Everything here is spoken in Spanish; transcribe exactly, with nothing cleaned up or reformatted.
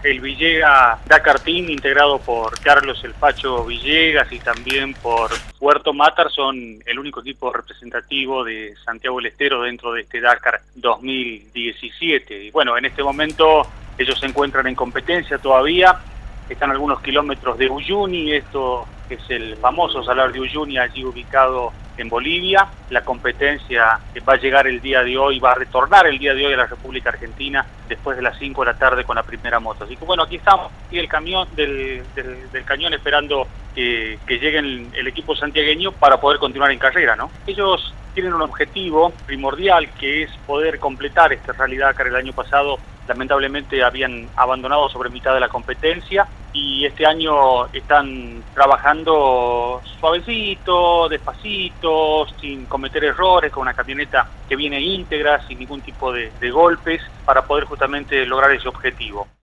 el Villegas Dakar Team, integrado por Carlos El Pacho Villegas y también por Puerto Matar, son el único equipo representativo de Santiago del Estero dentro de este Dakar dos mil diecisiete. Y bueno, en este momento ellos se encuentran en competencia todavía, están a algunos kilómetros de Uyuni, esto es el famoso Salar de Uyuni, allí ubicado en Bolivia. La competencia va a llegar el día de hoy, va a retornar el día de hoy a la República Argentina después de las cinco de la tarde con la primera moto. Así que bueno, aquí estamos, aquí el camión del, del, del cañón esperando que, que llegue el, el equipo santiagueño para poder continuar en carrera, ¿no? Ellos tienen un objetivo primordial que es poder completar este Rally Dakar. El año pasado lamentablemente habían abandonado sobre mitad de la competencia y este año están trabajando suavecito, despacito, sin cometer errores, con una camioneta que viene íntegra, sin ningún tipo de, de golpes, para poder justamente lograr ese objetivo.